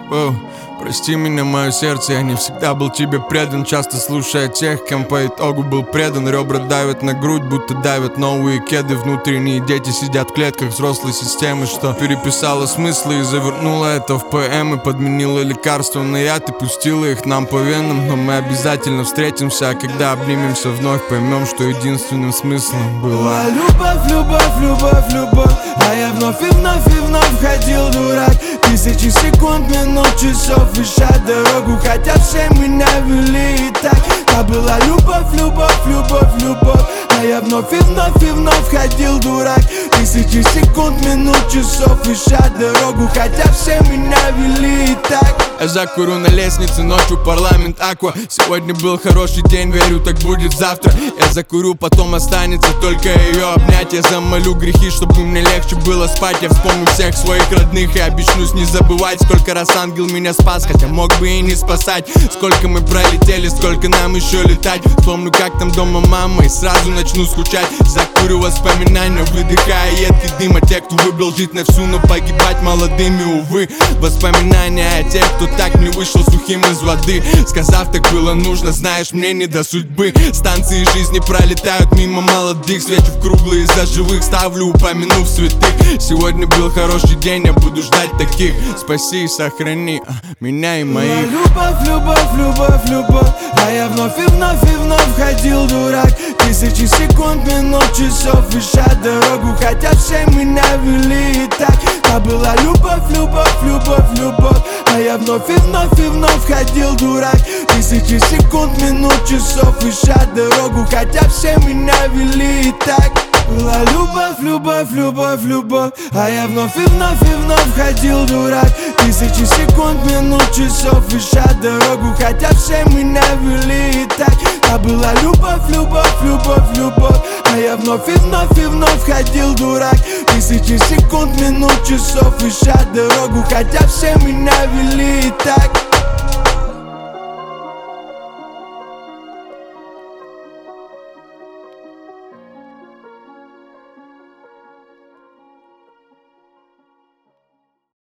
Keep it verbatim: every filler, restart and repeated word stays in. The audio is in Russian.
О, прости меня, мое сердце, я не всегда был тебе предан. Часто слушая тех, кем по итогу был предан. Ребра давят на грудь, будто давят новые кеды. Внутренние дети сидят в клетках взрослой системы, что переписала смыслы и завернула это в поэмы. Подменила лекарства на яд и пустила их нам по венам. Но мы обязательно встретимся, а когда обнимемся вновь, поймем, что единственным смыслом была любовь, любовь, любовь, любовь. А я вновь и вновь и вновь ходил дурак. Тысячи секунд, минут, часов, ища дорогу, хотя все меня вели и так. Та была любовь, любовь, любовь, любовь. А я вновь и вновь и вновь ходил дурак. Тысячи секунд, минут, часов, ища дорогу, хотя все меня вели и так. Я закурю на лестнице ночью, парламент Аква. Сегодня был хороший день, верю, так будет завтра. Я закурю, потом останется только ее обнять. Я замолю грехи, чтобы мне легче было спать. Я вспомню всех своих родных и обещаюсь не забывать, сколько раз ангел меня спас, хотя мог бы и не спасать. Сколько мы пролетели, сколько нам еще летать. Вспомню, как там дома мама, и сразу начну скучать. Закурю воспоминания, выдыхая едкий дым. А те, кто выбрал жить на всю, но погибать молодыми, увы. Воспоминания о тех, кто так не вышел сухим из воды, сказав, так было нужно, знаешь, мне не до судьбы. Станции жизни пролетают мимо молодых, свечу в круглые за живых, ставлю, упомянув святых. Сегодня был хороший день, я буду ждать таких. Спаси и сохрани меня и моих. Любовь, любовь, любовь, любовь. А я вновь и вновь и вновь ходил дурак. Тысячи секунд, минут, часов, ища дорогу, хотя все меня вели и так. Та была любовь, любовь, любовь, любовь. А я вновь и вновь и вновь ходил дурак. Тысячи секунд, минут, часов, ища дорогу, хотя все меня вели и так. Была любовь, любовь, любовь, любовь. А я вновь и вновь и вновь ходил дурак. Тысячи секунд, минут, часов, ища дорогу, хотя все меня вели и так. Та была любовь, любовь, любовь, любовь. А я вновь и вновь и вновь ходил дурак. Тысячи секунд, минут, часов, ища дорогу, хотя все меня вели и так.